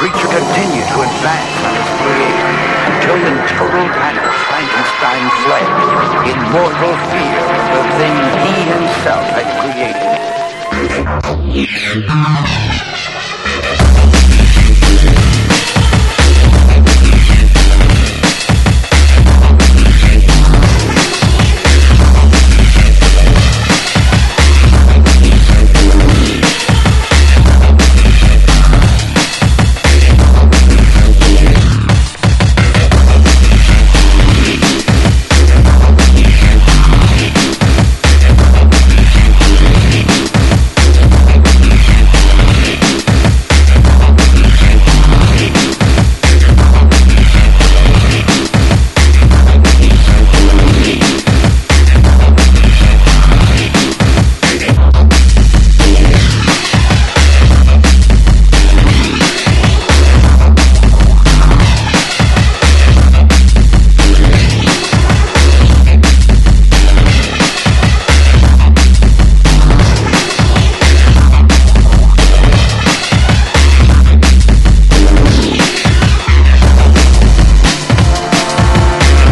creature continued to advance on its creator until in total panic Frankenstein fled in mortal fear of the thing he himself had created.